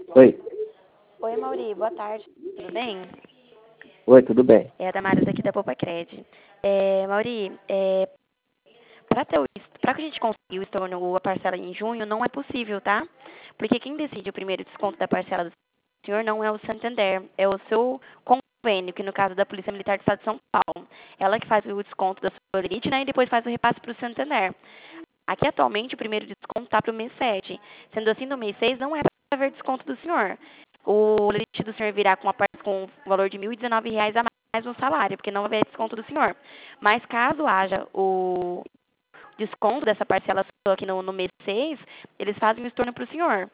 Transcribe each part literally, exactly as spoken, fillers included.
Oi. Oi, Mauri, boa tarde. Tudo bem? Oi, tudo bem? É a Damares aqui da Popacred. É, Mauri, é, para ter o, para que a gente conseguir o estorno, a parcela em junho, não é possível, tá? Porque quem decide o primeiro desconto da parcela do senhor não é o Santander, é o seu convênio, que no caso da Polícia Militar do Estado de São Paulo. Ela que faz o desconto da sua elite, né, e depois faz o repasse para o Santander. Aqui atualmente o primeiro desconto está para o mês sete. Sendo assim, no mês seis não é para haver desconto do senhor. O limite do senhor virá com, uma, par- com um valor de mil e dezenove reais a mais no salário, porque não vai haver desconto do senhor. Mas caso haja o desconto dessa parcela sua aqui no, no mês seis, eles fazem o estorno para o senhor.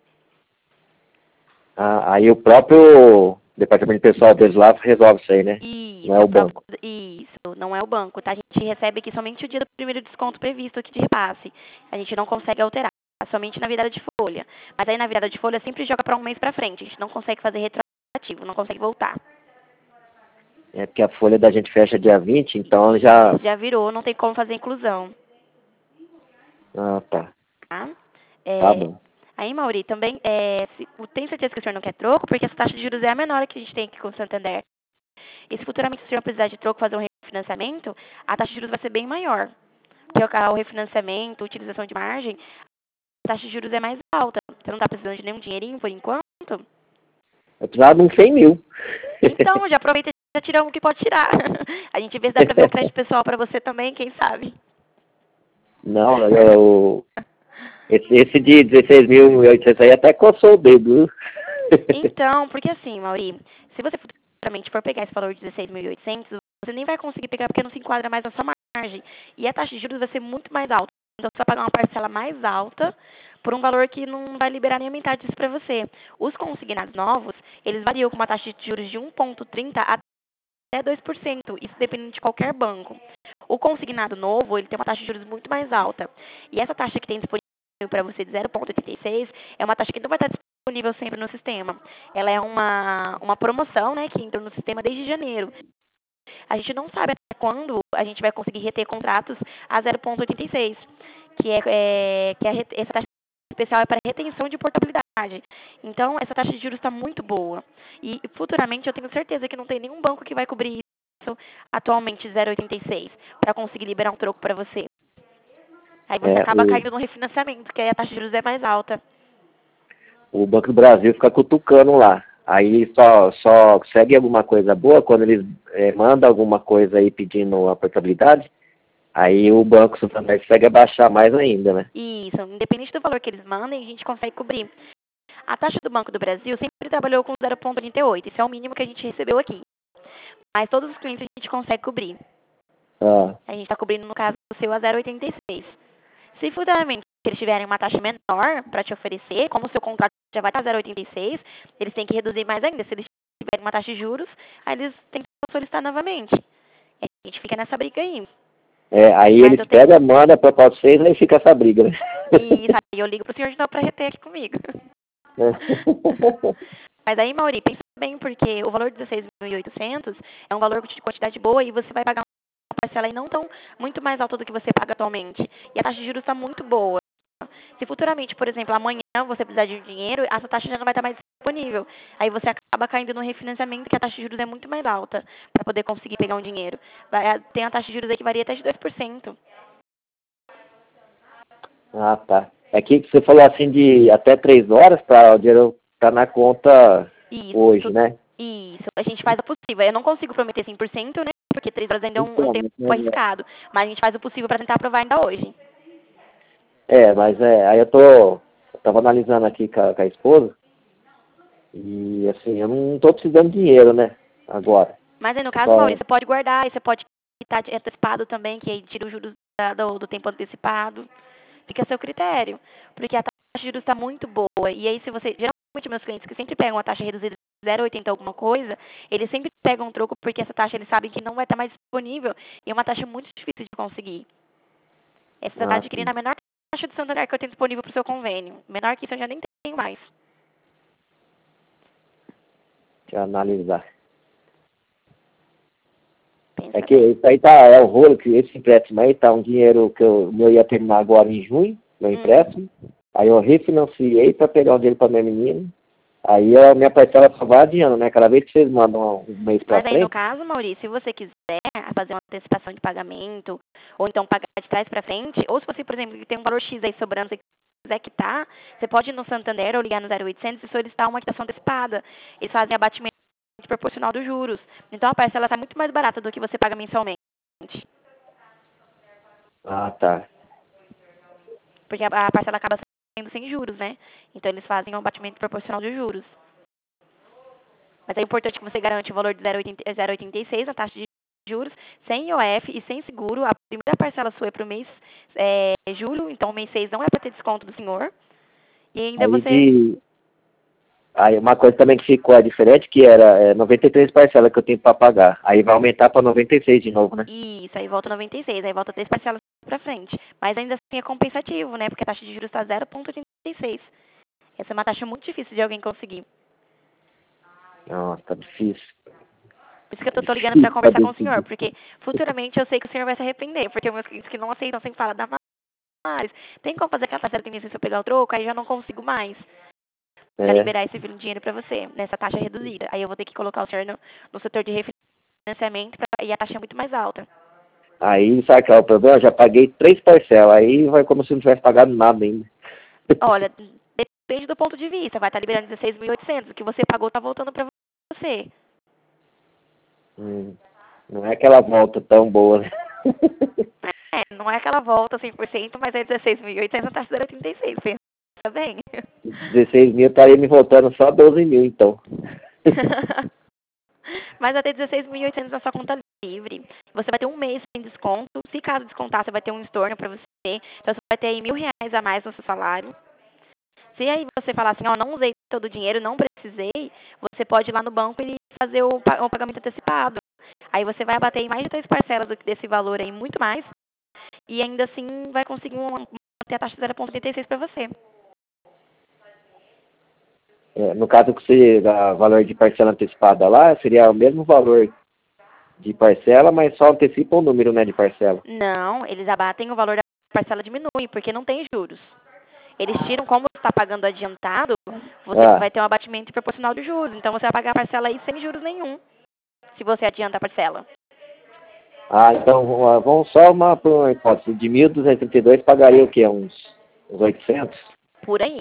Ah, aí o próprio departamento pessoal deles lá resolve isso aí, né? Isso, Não é é o o próprio, banco. isso, não é o banco, tá? A gente recebe aqui somente o dia do primeiro desconto previsto aqui de repasse. A gente não consegue alterar, somente na virada de folha. Mas aí na virada de folha sempre joga para um mês para frente. A gente não consegue fazer retroativo, não consegue voltar. É porque a folha da gente fecha dia vinte, então já... Já virou, não tem como fazer inclusão, Ah, tá. tá? Tá É, bom. aí, Mauri, também, é, se, tem certeza que o senhor não quer troco? Porque essa taxa de juros é a menor que a gente tem aqui com o Santander. E se futuramente o senhor precisar de troco fazer um refinanciamento, a taxa de juros vai ser bem maior. Porque o refinanciamento, utilização de margem, a taxa de juros é mais alta. Você não está precisando de nenhum dinheirinho por enquanto? Eu precisava de uns cem mil. Então, já aproveita e já tira um que pode tirar. A gente vê se dá para ver um crédito pessoal para você também, quem sabe. Não, eu... Esse, esse de dezesseis mil e oitocentos aí até coçou o dedo, viu? Então, porque assim, Mauri, se você futuramente for pegar esse valor de dezesseis mil e oitocentos, você nem vai conseguir pegar porque não se enquadra mais na sua margem. E a taxa de juros vai ser muito mais alta. Então, você vai pagar uma parcela mais alta por um valor que não vai liberar nem a metade disso para você. Os consignados novos, eles variam com uma taxa de juros de um vírgula trinta até dois por cento. Isso depende de qualquer banco. O consignado novo, ele tem uma taxa de juros muito mais alta. E essa taxa que tem disponível para você de zero vírgula oitenta e seis é uma taxa que não vai estar disponível sempre no sistema. Ela é uma, uma promoção, né, que entrou no sistema desde janeiro. A gente não sabe até quando a gente vai conseguir reter contratos a zero vírgula oitenta e seis, que é, é que é, essa taxa especial é para retenção de portabilidade. Então, essa taxa de juros está muito boa. E futuramente eu tenho certeza que não tem nenhum banco que vai cobrir isso atualmente zero vírgula oitenta e seis para conseguir liberar um troco para você. Aí você É, acaba o, caindo no refinanciamento, porque aí a taxa de juros é mais alta. o Banco do Brasil fica cutucando lá. Aí só, só segue alguma coisa boa quando eles é, mandam alguma coisa aí pedindo a portabilidade. Aí o Banco Santander consegue abaixar mais ainda, né? Isso, independente do valor que eles mandem, a gente consegue cobrir. A taxa do Banco do Brasil sempre trabalhou com zero vírgula trinta e oito, isso é o mínimo que a gente recebeu aqui. Mas todos os clientes a gente consegue cobrir. Ah, A gente está cobrindo, no caso, o seu a zero vírgula oitenta e seis. Se futuramente eles tiverem uma taxa menor para te oferecer, como o seu contrato já vai estar zero vírgula oitenta e seis, eles têm que reduzir mais ainda. Se eles tiverem uma taxa de juros, aí eles têm que solicitar novamente. E a gente fica nessa briga aí. é, aí Mas eles eu tenho. pegam, mandam para vocês, aí fica essa briga, né? E aí eu ligo pro senhor de novo para reter aqui comigo. Mas aí, Mauri, pensa bem, porque o valor de dezesseis mil e oitocentos é um valor de quantidade boa e você vai pagar uma parcela aí não tão muito mais alta do que você paga atualmente. E a taxa de juros está muito boa. Se futuramente, por exemplo, amanhã você precisar de dinheiro, essa taxa já não vai estar mais disponível. Aí você acaba caindo no refinanciamento, que a taxa de juros é muito mais alta para poder conseguir pegar um dinheiro. Vai- Tem a taxa de juros aí que varia até de dois por cento. Ah, tá. É que você falou assim de até três horas para o dinheiro estar na conta hoje, Isso, né? isso. A gente faz o possível. Eu não consigo prometer cem por cento, né? Porque três horas ainda é um, um Então, tempo mas, arriscado. Mas a gente faz o possível para tentar aprovar ainda hoje. é, mas é, aí eu tô, eu tava analisando aqui com a, com a esposa, e assim, eu não tô precisando de dinheiro, né, agora. Mas aí, no caso, Só, Maurício, você pode guardar, e você pode quitar de- antecipado também, que aí tira os juros da- do, do tempo antecipado. Fica a seu critério. Porque a taxa de juros está muito boa. E aí, se você. Geralmente, meus clientes que sempre pegam a taxa reduzida de zero vírgula oitenta alguma coisa, eles sempre pegam um troco porque essa taxa eles sabem que não vai estar mais disponível. E é uma taxa muito difícil de conseguir. Essa você está ah, adquirindo sim, a menor taxa de Santander que eu tenho disponível para o seu convênio. Menor que isso eu já nem tenho mais. deixa eu analisar. É Pensa que bem. isso aí tá, é o rolo, que esse empréstimo aí tá um dinheiro que eu, o meu ia terminar agora em junho, meu Hum. empréstimo. Aí eu refinanciei para pegar o dinheiro para minha menina. Aí a minha parcela só vai adiando, né? Cada vez que vocês mandam um mês pra Mas aí, no frente. caso, Maurício, se você quiser fazer uma antecipação de pagamento, ou então pagar de trás para frente, ou se você, por exemplo, tem um valor X aí sobrando, você quiser quitar, você pode ir no Santander ou ligar no zero oitocentos e solicitar uma quitação antecipada. Eles fazem abatimento proporcional dos juros. Então, a parcela está muito mais barata do que você paga mensalmente. Ah, tá. Porque a, a parcela acaba sendo sem juros, né? Então, eles fazem um abatimento proporcional dos juros. Mas é importante que você garante o valor de zero vírgula oitenta e seis, a taxa de juros, sem I O F e sem seguro. A primeira parcela sua é para o mês é, julho, então o mês seis não é para ter desconto do senhor. E ainda Aí você... de. Aí uma coisa também que ficou é diferente, que era é, noventa e três parcelas que eu tenho para pagar. Aí vai aumentar para noventa e seis de novo, né? Isso, aí volta noventa e seis, aí volta três parcelas para frente. Mas ainda assim é compensativo, né? Porque a taxa de juros está zero vírgula oitenta e seis. Essa é uma taxa muito difícil de alguém conseguir. Nossa, tá difícil. Por isso que eu tô ligando para Difícil pra conversar com o senhor, decidir. porque futuramente eu sei que o senhor vai se arrepender, porque meus clientes que não aceitam sempre falam, Damares, tem como fazer aquela parcela que nem se eu pegar o troco, aí já não consigo mais para É. liberar esse dinheiro para você, nessa taxa reduzida. Aí eu vou ter que colocar o senhor no, no setor de refinanciamento pra, e a taxa é muito mais alta. Aí, sabe qual é o problema? Eu já paguei três parcelas. Aí vai como se não tivesse pagado nada ainda. Olha, depende do ponto de vista, vai estar liberando dezesseis mil e oitocentos, o que você pagou está voltando para você. Hum, não é aquela volta tão boa, né? É, não é aquela volta cem por cento, mas é dezesseis mil e oitocentos, a taxa zero vírgula oitenta e seis, pensa bem. dezesseis mil estaria me voltando só doze mil, então. Mas vai ter dezesseis mil e oitocentos na sua conta livre. Você vai ter um mês sem desconto. Se caso descontar, você vai ter um estorno para você. Então, você vai ter aí mil reais a mais no seu salário. Se aí você falar assim, ó, não usei todo o dinheiro, não precisei, você pode ir lá no banco e fazer o, pa- o pagamento antecipado. Aí você vai abater em mais de três parcelas do que desse valor aí, muito mais. E ainda assim vai conseguir uma, ter a taxa zero vírgula oitenta e seis para você. É, no caso que você dá valor de parcela antecipada lá, seria o mesmo valor de parcela, mas só antecipa o número, né, de parcela. Não, eles abatem o valor da parcela diminui, porque não tem juros. Eles tiram, como você está pagando adiantado, você Ah, vai ter um abatimento proporcional de juros. Então você vai pagar a parcela aí sem juros nenhum, se você adianta a parcela. ah então vamos vamos só uma, por uma hipótese. De mil duzentos e trinta e dois pagaria o quê? Uns, uns oitocentos? Por aí.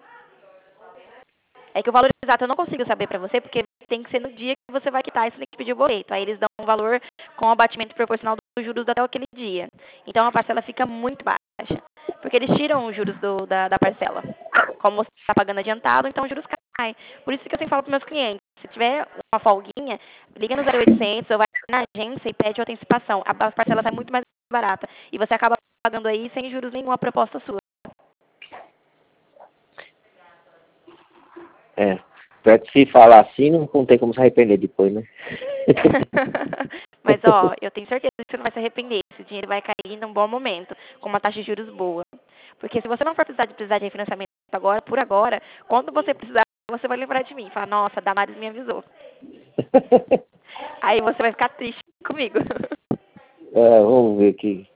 É que o valor exato eu não consigo saber para você, porque tem que ser no dia que você vai quitar e você tem que pedir o boleto. Aí eles dão um valor com abatimento proporcional dos juros até aquele dia. Então a parcela fica muito baixa. Porque eles tiram os juros do, da, da parcela. Como você está pagando adiantado, então os juros caem. Por isso que eu sempre falo para meus clientes, se tiver uma folguinha, liga no zero oitocentos ou vai na agência e pede antecipação. A parcela sai muito mais barata. E você acaba pagando aí sem juros nenhum a proposta sua. É. Pior que se falar assim, não, não tem como se arrepender depois, né? Mas, ó, eu tenho certeza que você não vai se arrepender. Esse dinheiro vai cair num bom momento, com uma taxa de juros boa. Porque se você não for precisar de, precisar de refinanciamento agora, por agora, quando você precisar, você vai lembrar de mim. Falar, nossa, a Damares me avisou. Aí você vai ficar triste comigo. É, vamos ver aqui.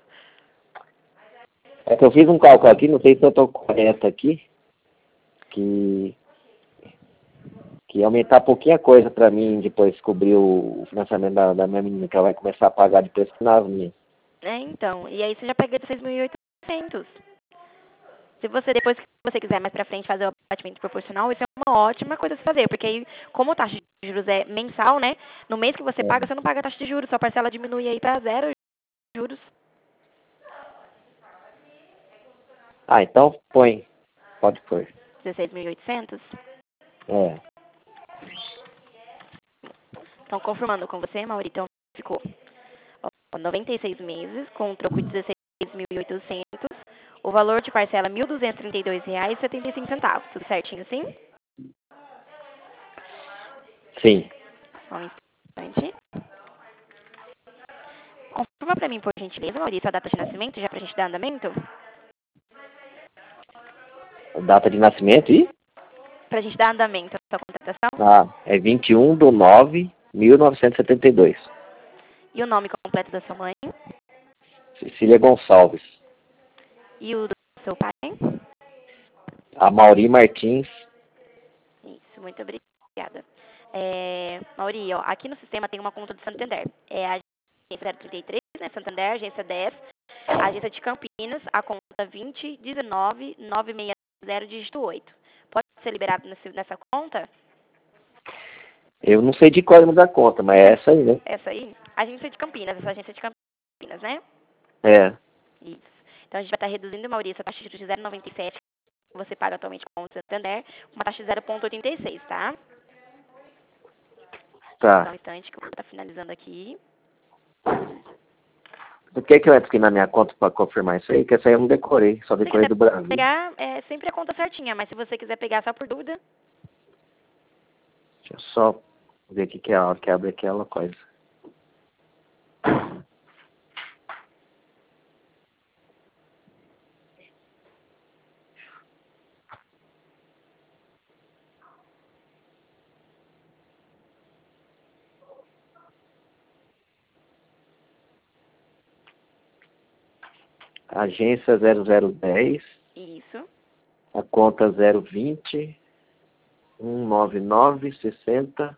É que eu fiz um cálculo aqui, não sei se eu estou correto aqui, que, que ia aumentar pouquinha coisa para mim depois cobrir o financiamento da, da minha menina, que ela vai começar a pagar depois que nas minhas. É, então. E aí você já pega seis mil e oitocentos. Se você, depois que você quiser mais pra frente fazer o abatimento proporcional, isso é uma ótima coisa a se fazer. Porque aí, como a taxa de juros é mensal, né? No mês que você paga, É. você não paga a taxa de juros. Sua parcela diminui aí pra zero juros. Ah, então põe. Pode pôr. dezesseis mil e oitocentos. É. Então, confirmando com você, Mauri, então ficou ó, noventa e seis meses, com um troco de dezesseis mil e oitocentos. O valor de parcela mil duzentos e trinta e dois reais e setenta e cinco centavos. Tudo certinho assim? Sim. Só um instante. Confirma pra mim, por gentileza, Maurício, a data de nascimento, já pra gente dar andamento? Data de nascimento e? Pra gente dar andamento à sua contratação. Ah, é vinte e um de nove de mil novecentos e setenta e dois. E o nome completo da sua mãe. Cecília Gonçalves. E o do seu pai. A Mauri Martins. Isso, muito Muito obrigada. É, Mauri, ó, aqui no sistema tem uma conta do Santander. É a agência zero trinta e três, né? Santander, agência dez, a agência de Campinas, a conta vinte, dezenove, novecentos e sessenta, dígito oito. Pode ser liberado nesse, nessa conta? Eu não sei de qual é o número da conta, mas é essa aí, né? Essa aí? Agência de Campinas, essa agência de Campinas, né? É. Isso. Então a gente vai estar reduzindo, Maurício, a taxa de juros de zero vírgula noventa e sete que você paga atualmente com o Santander, uma taxa de zero vírgula oitenta e seis, tá? Só Tá. um instante que eu vou estar finalizando aqui. O que que eu entro aqui na minha conta para confirmar isso aí? Que essa aí eu não decorei, só Se você decorei quiser do Brasil. pegar, é sempre a conta certinha, mas se você quiser pegar só por dúvida, Deixa eu só ver o que que é a hora que abre aquela coisa. Agência zero zero dez, isso, a conta zero vinte, cento e noventa e nove, sessenta,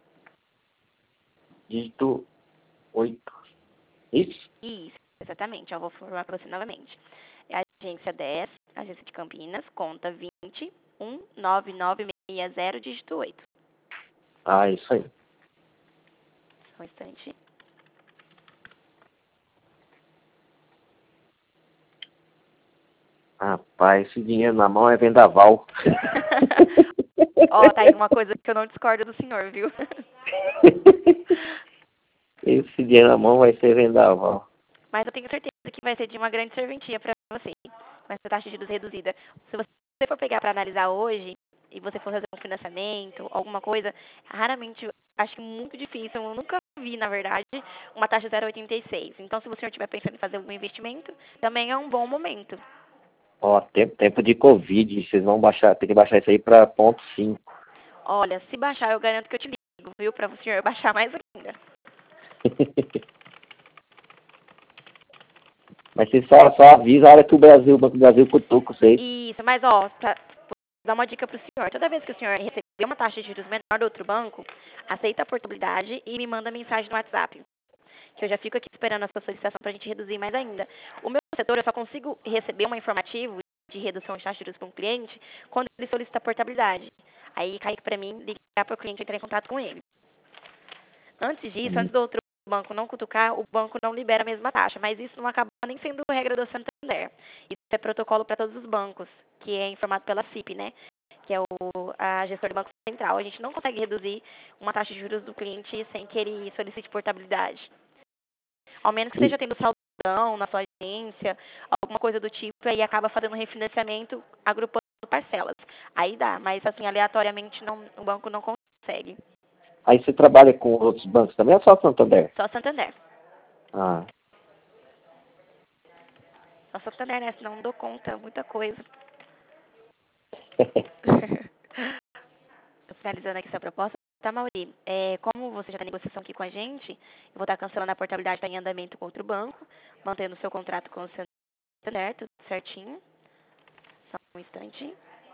dígito oito. Isso? isso, exatamente. Eu vou formar para você novamente. É a agência dez, agência de Campinas, conta vinte, um nove nove seis zero, dígito oito. Ah, isso aí. Só um instante. Rapaz, esse dinheiro na mão é vendaval. Ó, tá aí uma coisa que eu não discordo do senhor, viu? Esse dinheiro na mão vai ser vendaval. Mas eu tenho certeza que vai ser de uma grande serventia para você, com essa taxa de juros reduzida. Se você for pegar para analisar hoje, e você for fazer um financiamento, alguma coisa, raramente, acho que muito difícil, eu nunca vi, na verdade, uma taxa zero vírgula oitenta e seis. Então, se o senhor estiver pensando em fazer algum investimento, também é um bom momento. Ó, tempo, tempo de Covid, vocês vão baixar, tem que baixar isso aí para ponto cinco. Olha, se baixar, eu garanto que eu te ligo, viu? Para o senhor baixar mais ainda. Mas você só, só avisa a hora que o Brasil, o Banco do Brasil cutuca vocês. Isso, mas ó, pra dar uma dica para o senhor. Toda vez que o senhor receber uma taxa de juros menor do outro banco, aceita a portabilidade e me manda mensagem no WhatsApp. Que eu já fico aqui esperando a sua solicitação para a gente reduzir mais ainda. O meu setor, eu só consigo receber um informativo de redução de taxa de juros para um cliente quando ele solicita a portabilidade. Aí cai para mim ligar para o cliente entrar em contato com ele. Antes disso, antes do outro banco não cutucar, o banco não libera a mesma taxa, mas isso não acaba nem sendo regra do Santander. Isso é protocolo para todos os bancos, que é informado pela C I P, né? Que é o a gestor do Banco Central. A gente não consegue reduzir uma taxa de juros do cliente sem que ele solicite portabilidade. Ao menos que esteja tendo saldão na sua agência, alguma coisa do tipo, aí acaba fazendo um refinanciamento agrupando parcelas. Aí dá, mas assim, aleatoriamente não, o banco não consegue. Aí você trabalha com outros bancos também ou só Santander? Só Santander. Ah. Só Santander, né? Senão não dou conta, muita coisa. Tô finalizando aqui essa proposta. Tá, Mauri? É, como você já está em negociação aqui com a gente, eu vou estar cancelando a portabilidade está em andamento com outro banco, mantendo o seu contrato com o Santander, tudo certinho. Só um instante.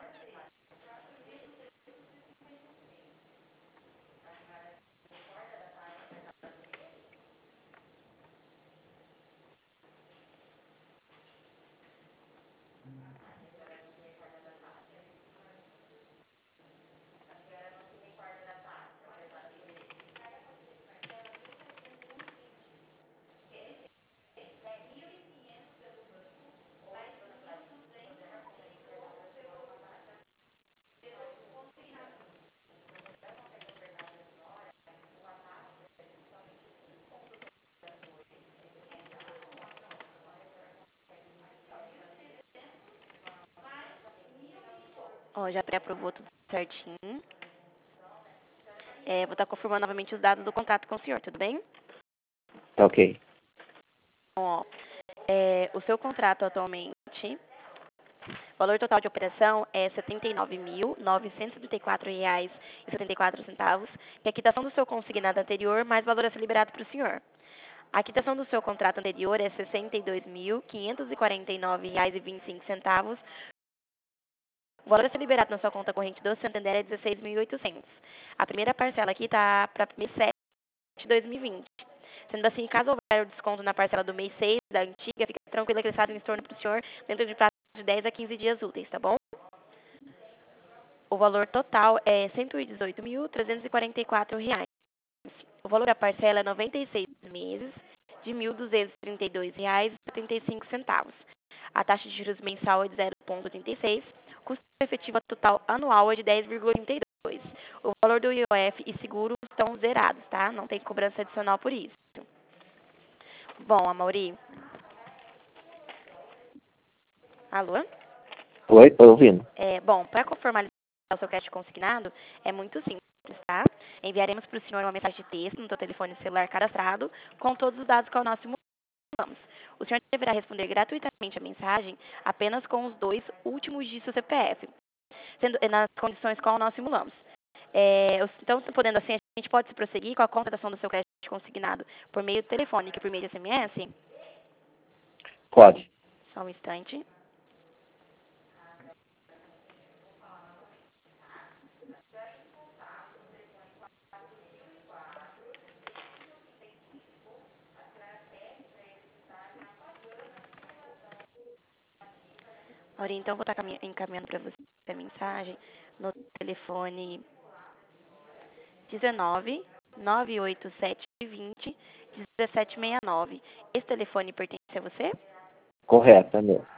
Ó, já pré-aprovou tudo certinho. É, vou estar confirmando novamente os dados do contrato com o senhor, tudo bem? Ok. Então, ó, é, o seu contrato atualmente, o valor total de operação é setenta e nove mil, novecentos e setenta e quatro reais e setenta e quatro centavos, e a quitação do seu consignado anterior, mais valor a ser liberado para o senhor. A quitação do seu contrato anterior é sessenta e dois mil, quinhentos e quarenta e nove reais e vinte e cinco centavos, O valor a ser liberado na sua conta corrente do Santander é dezesseis mil e oitocentos. A primeira parcela aqui está para mês sete de dois mil e vinte. Sendo assim, caso houver o desconto na parcela do mês seis da antiga, fica tranquila que ele sai em torno para o senhor dentro de prazo de dez a quinze dias úteis, tá bom? O valor total é cento e dezoito mil, trezentos e quarenta e quatro reais. O valor da parcela é noventa e seis meses de mil duzentos e trinta e dois reais e setenta e cinco centavos. A taxa de juros mensal é de zero vírgula trinta e seis, o custo efetivo total anual é de dez vírgula trinta e dois. O valor do I O F e seguro estão zerados, tá? Não tem cobrança adicional por isso. Bom, Amaury. Alô? Oi, tô ouvindo. É, bom, para formalizar o seu crédito consignado, é muito simples, tá? Enviaremos para o senhor uma mensagem de texto no seu telefone celular cadastrado com todos os dados que nós simulamos. O senhor deverá responder gratuitamente a mensagem apenas com os dois últimos dígitos do C P F, sendo nas condições qual nós simulamos. É, então, podendo assim, a gente pode se prosseguir com a contratação do seu crédito consignado por meio telefônico e por meio de S M S? Pode. Só um instante. Ora, então, vou estar encaminhando para você a mensagem no telefone dezenove, nove oito sete, vinte, dezessete sessenta e nove. Esse telefone pertence a você? Correto, é mesmo.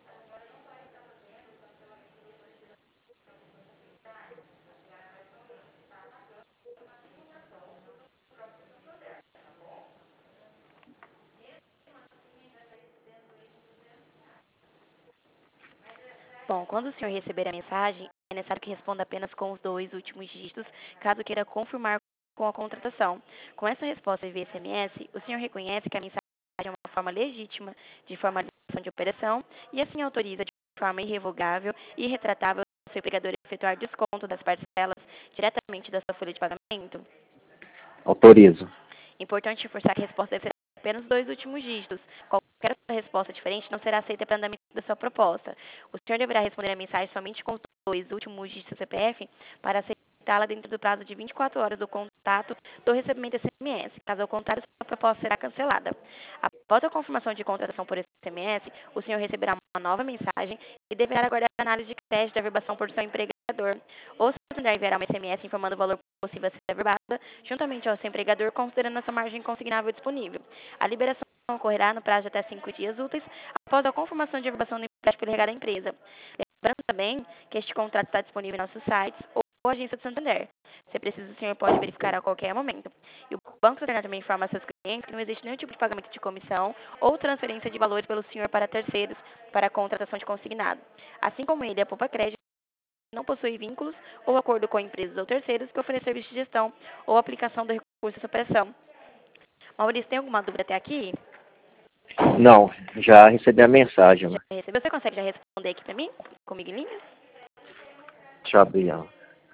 Bom, quando o senhor receber a mensagem, é necessário que responda apenas com os dois últimos dígitos, caso queira confirmar com a contratação. Com essa resposta via S M S, o senhor reconhece que a mensagem é uma forma legítima de formalização de operação e assim autoriza de forma irrevogável e irretratável o seu empregador a efetuar desconto das parcelas diretamente da sua folha de pagamento. Autorizo. Importante reforçar que a resposta deve ser apenas os dois últimos dígitos. Qualquer outra resposta diferente não será aceita para o andamento da sua proposta. O senhor deverá responder a mensagem somente com os dois últimos dígitos do C P F para aceitá-la dentro do prazo de vinte e quatro horas do contato do recebimento S M S. Caso ao contrário, sua proposta será cancelada. Após a confirmação de contratação por S M S, o senhor receberá uma nova mensagem e deverá aguardar a análise de crédito da averbação por seu empregador. Ou se o enviará uma S M S informando o valor possível a ser averbada, juntamente ao seu empregador, considerando a sua margem consignável disponível. A liberação ocorrerá no prazo de até cinco dias úteis após a confirmação de averbação do empréstimo pelo legado da empresa. Lembrando também que este contrato está disponível em nossos sites ou agência do Santander. Se preciso, o senhor pode verificar a qualquer momento. E o Banco Santander também informa a seus clientes que não existe nenhum tipo de pagamento de comissão ou transferência de valores pelo senhor para terceiros para a contratação de consignado. Assim como ele, a Poupa Crédito não possui vínculos ou acordo com empresas ou terceiros que ofereçam serviço de gestão ou aplicação do recurso dessa operação. Maurício, tem alguma dúvida até aqui? Não, já recebi a mensagem. Já recebeu? Você consegue já responder aqui para mim? Comigo em linha? Deixa eu abrir ela.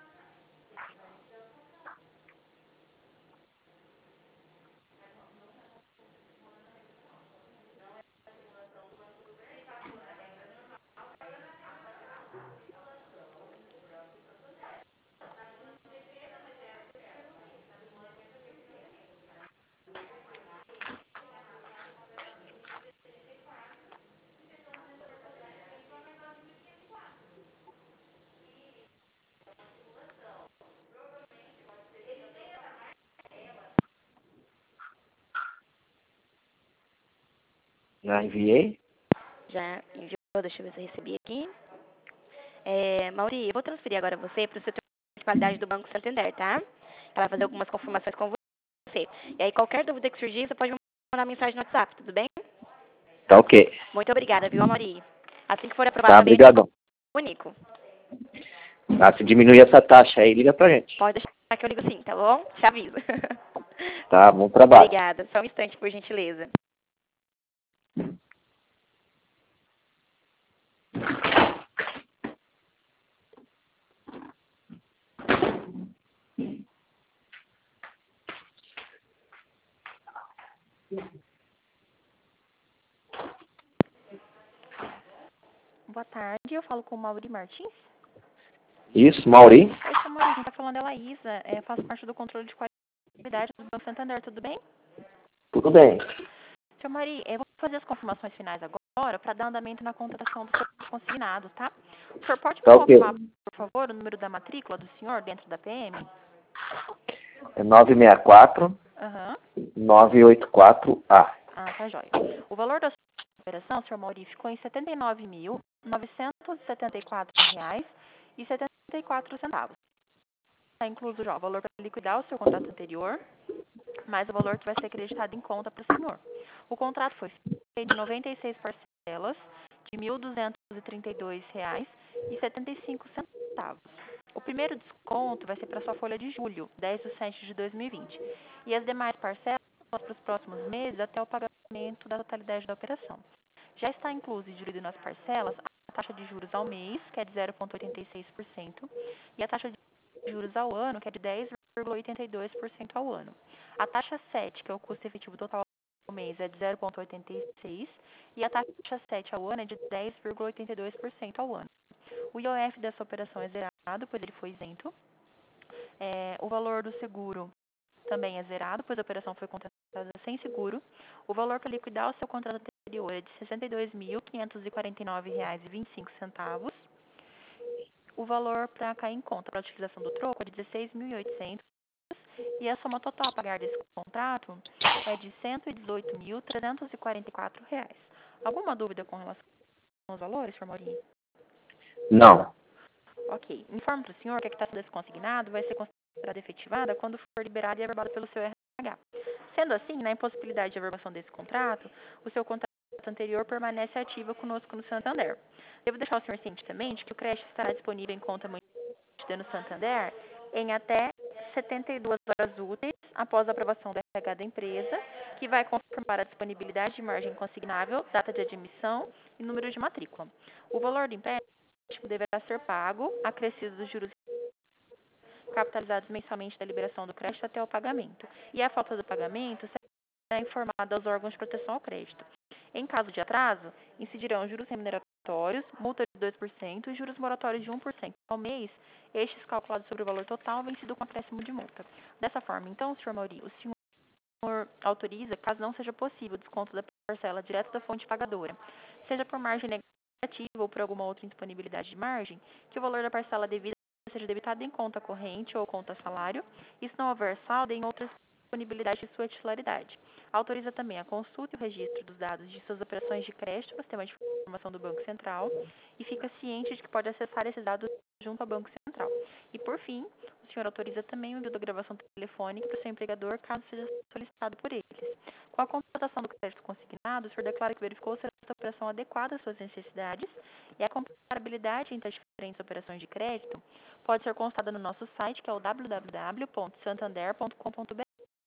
Já enviei? Já enviou? Deixa eu ver se eu recebi aqui. É, Mauri, eu vou transferir agora você para o setor de qualidade do Banco Santander, tá? Ela vai fazer algumas confirmações com você. E aí, qualquer dúvida que surgir, você pode me mandar mensagem no WhatsApp, tudo bem? Tá ok. Muito obrigada, viu, Mauri? Assim que for aprovado Tá, também, obrigadão. comunico. Ah, se diminuir essa taxa aí, liga pra gente. Pode deixar que eu ligo sim, tá bom? Te aviso. Tá, bom trabalho. Obrigada. Só um instante, por gentileza. Boa tarde, eu falo com o Mauri Martins. Isso, Mauri? Oi, seu Mauri, quem está falando é a Laísa, é, faço parte do controle de qualidade do Banco Santander, tudo bem? Tudo bem. Seu Mauri, eu vou fazer as confirmações finais agora para dar andamento na contratação dos seus consignados, tá? O senhor pode me Tá ok. confirmar, por favor, o número da matrícula do senhor dentro da P M? É nove seis quatro, Aham. nove oito quatro A. Ah, tá jóia. O valor da sua operação, senhor Mauri, ficou em setenta e nove mil, novecentos e setenta e quatro reais e setenta e quatro centavos. Está incluso já o valor para liquidar o seu contrato anterior, mais o valor que vai ser acreditado em conta para o senhor. O contrato foi feito em noventa e seis parcelas de mil duzentos e trinta e dois reais e setenta e cinco centavos. O primeiro desconto vai ser para sua folha de julho, dez de setembro de dois mil e vinte. E as demais parcelas para os próximos meses até o pagamento da totalidade da operação. Já está incluso e dividido nas parcelas a taxa de juros ao mês, que é de zero vírgula oitenta e seis por cento, e a taxa de juros ao ano, que é de dez vírgula oitenta e dois por cento ao ano. A taxa sete, que é o custo efetivo total ao mês, é de zero vírgula oitenta e seis por cento, e a taxa sete ao ano é de dez vírgula oitenta e dois por cento ao ano. O I O F dessa operação é zerado, pois ele foi isento. É, o valor do seguro também é zerado, pois a operação foi contratada sem seguro. O valor para liquidar o seu contrato anterior é de sessenta e dois mil, quinhentos e quarenta e nove reais e vinte e cinco centavos. O valor para cair em conta para a utilização do troco é de dezesseis mil e oitocentos e a soma total a pagar desse contrato é de cento e dezoito mil, trezentos e quarenta e quatro reais. Alguma dúvida com relação aos valores, senhor Maurinho? Não. Ok. Informo para o senhor que a quitação desse consignado vai ser considerada efetivada quando for liberada e averbada pelo seu R H. Sendo assim, na impossibilidade de averbação desse contrato, o seu contrato anterior permanece ativo conosco no Santander. Devo deixar o senhor ciente também de que o crédito estará disponível em conta mantida no Santander em até setenta e duas horas úteis após a aprovação do R H da empresa, que vai confirmar a disponibilidade de margem consignável, data de admissão e número de matrícula. O valor do empréstimo deverá ser pago, acrescido dos juros capitalizados mensalmente da liberação do crédito até o pagamento. E a falta do pagamento será informada aos órgãos de proteção ao crédito. Em caso de atraso, incidirão juros remuneratórios, multa de dois por cento e juros moratórios de um por cento ao mês, estes calculados sobre o valor total vencido com acréscimo de multa. Dessa forma, então, senhor Mauri, o senhor autoriza, caso não seja possível o desconto da parcela direto da fonte pagadora, seja por margem negativa ou por alguma outra indisponibilidade de margem, que o valor da parcela devida seja debitado em conta corrente ou conta salário, e se não houver saldo, em outras disponibilidade de sua titularidade. Autoriza também a consulta e o registro dos dados de suas operações de crédito no sistema de informação do Banco Central e fica ciente de que pode acessar esses dados junto ao Banco Central. E, por fim, o senhor autoriza também o envio da gravação telefônica para o seu empregador, caso seja solicitado por eles. Com a contratação do crédito consignado, o senhor declara que verificou se essa operação adequada às suas necessidades e a comparabilidade entre as diferentes operações de crédito pode ser constada no nosso site, que é o w w w ponto santander ponto com ponto b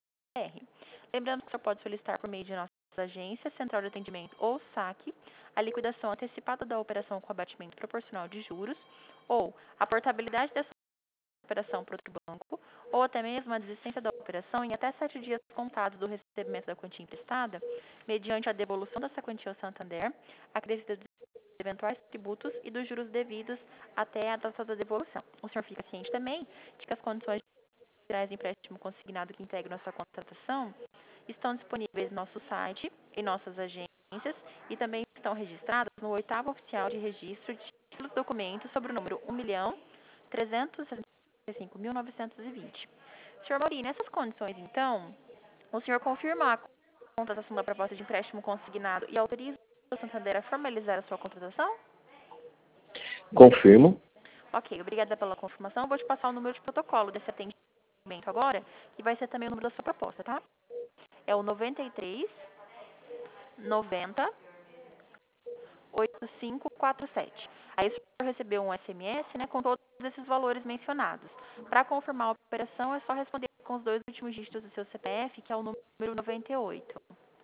r. Lembrando que o senhor pode solicitar por meio de nossas agências, central de atendimento ou saque, a liquidação antecipada da operação com abatimento proporcional de juros, ou a portabilidade dessa operação para outro banco, ou até mesmo a desistência da operação em até sete dias contados do recebimento da quantia emprestada, mediante a devolução dessa quantia ao Santander, acrescida dos eventuais tributos e dos juros devidos até a data da devolução. O senhor fica ciente também de que as condições gerais de empréstimo consignado que integram a sua contratação estão disponíveis no nosso site, em nossas agências e também estão registradas no oitavo oficial de registro de títulos e documentos sobre o número um milhão trezentos e sessenta e cinco mil novecentos e vinte. senhor Mauri, nessas condições, então, o senhor confirma a contratação da proposta de empréstimo consignado e autoriza o Santander a formalizar a sua contratação? Confirmo. Ok, obrigada pela confirmação. Eu vou te passar o número de protocolo desse atendimento agora, que vai ser também o número da sua proposta, tá? É o noventa e três, noventa, oitenta e cinco quarenta e sete. Aí o senhor recebeu um S M S, né, com todos esses valores mencionados. Para confirmar a operação, é só responder com os dois últimos dígitos do seu C P F, que é o número noventa e oito.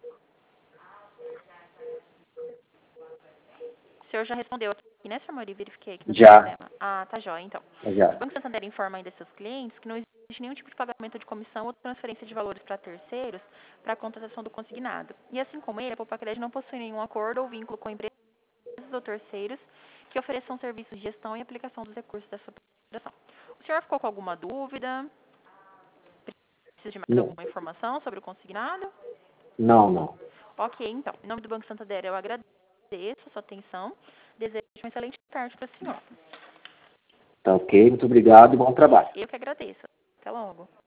O senhor já respondeu aqui, né, senhor Mauri? Verifiquei aqui no Já. sistema. Ah, tá jóia, então. Já. O Banco Santander informa ainda seus clientes que não existe nenhum tipo de pagamento de comissão ou transferência de valores para terceiros para a contratação do consignado. E assim como ele, a Poupa Crédito não possui nenhum acordo ou vínculo com empresas ou terceiros que ofereçam serviços de gestão e aplicação dos recursos dessa operação. O senhor ficou com alguma dúvida? Precisa de mais Não, alguma informação sobre o consignado? não. não. Ok, então. Em nome do Banco Santander, eu agradeço a sua atenção. Desejo uma excelente tarde para o senhor. Tá ok, muito obrigado e bom trabalho. Eu que agradeço. Até logo.